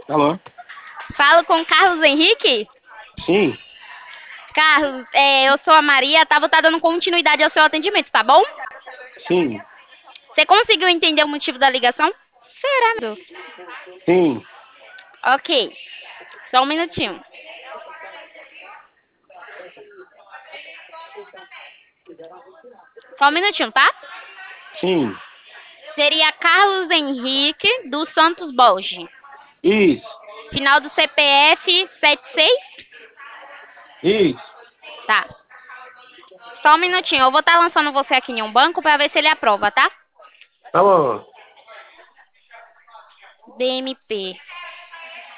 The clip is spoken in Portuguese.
Alô? Falo com Carlos Henrique. Sim, Carlos, eu sou a Maria, tá? Vou estar dando continuidade ao seu atendimento, tá bom? sim, Você conseguiu entender o motivo da ligação? Será, meu Deus? sim. Ok, só um minutinho. Só um minutinho, tá? Sim, Seria Carlos Henrique dos Santos Borges. isso, Final do CPF 76? isso. Tá. Só um minutinho. Eu vou estar lançando você aqui em um banco pra ver se ele aprova, tá? Tá bom. DMP.